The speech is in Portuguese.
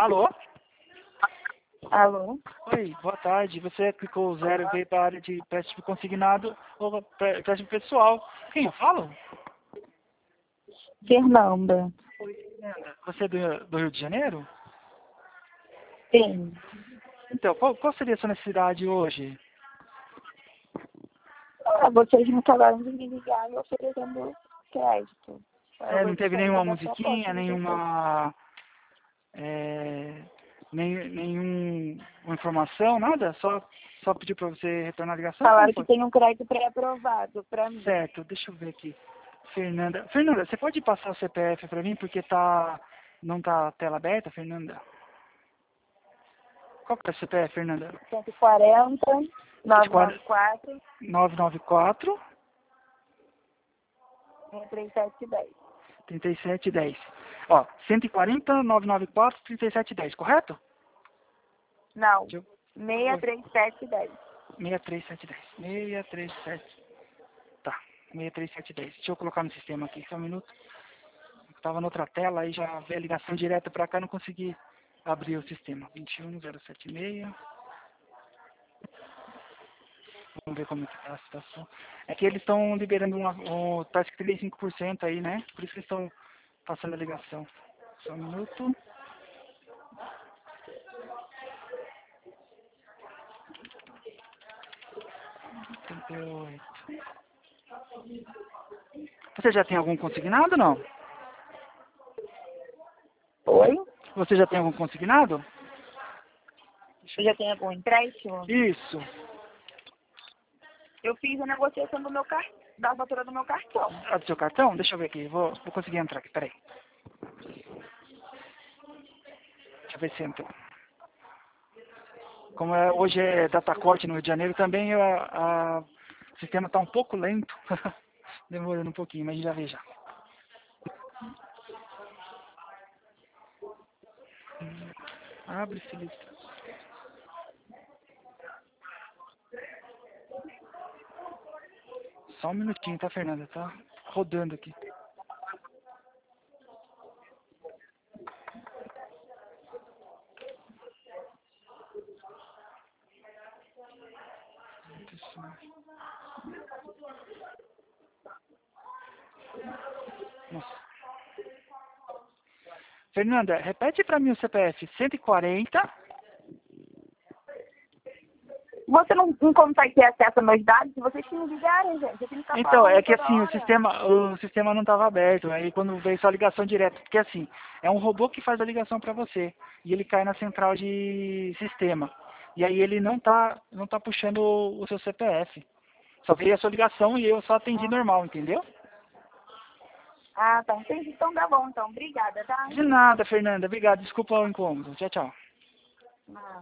Alô? Alô? Oi, boa tarde. Você clicou o 0 e veio para a área de empréstimo consignado ou empréstimo pessoal. Quem eu falo? Fernanda. Você é do Rio de Janeiro? Sim. Então, qual seria a sua necessidade hoje? Vocês me acabaram de me ligar me oferecendo crédito. Não teve nenhuma musiquinha, proposta de vocês. nenhuma... nenhuma informação, nada? Só pediu para você retornar a ligação? Falaram Como que foi? tem um crédito pré-aprovado para mim. Certo, deixa eu ver aqui. Fernanda, você pode passar o CPF para mim porque não tá a tela aberta, Fernanda? Qual que é o CPF, Fernanda? 140, 994, 994 3710. 3710. Ó, 140 994 3710, correto? Não, Deixa eu- 63710. 63710. 637. Tá, 63710. Deixa eu colocar no sistema aqui, só um minuto. Eu tava noutra tela, aí já veio a ligação direta pra cá, não consegui abrir o sistema. 21076. Vamos ver como é que tá a situação. É que eles estão liberando parece que 35% aí, né? Por isso que eles estão passando a ligação. Só um minuto. Você já tem algum consignado, não? Oi? Você já tem algum consignado? Você já tem algum empréstimo? Isso. Eu fiz a negociação da fatura do meu cartão. Ah, do seu cartão? Deixa eu ver aqui. Vou conseguir entrar aqui, peraí. Deixa eu ver se entrou. Como hoje é data corte no Rio de Janeiro, também o sistema está um pouco lento. Demorando um pouquinho, mas já vê já. Abre esse livro. Só um minutinho, tá, Fernanda? Tá rodando aqui. Nossa. Fernanda, repete para mim o CPF 140. Você não consegue ter acesso aos meus dados? Se vocês me ligarem, gente, eu tenho que ficar Então, falando é que toda assim, o hora. sistema não estava aberto, aí quando veio só a ligação direta, porque assim, é um robô que faz a ligação para você, e ele cai na central de sistema. E aí ele não tá puxando o seu CPF. Só veio a sua ligação e eu só atendi normal, entendeu? Ah, tá, entendi. Então tá bom, então. Obrigada, tá? De nada, Fernanda. Obrigado. Desculpa o incômodo. Tchau, tchau. Ah.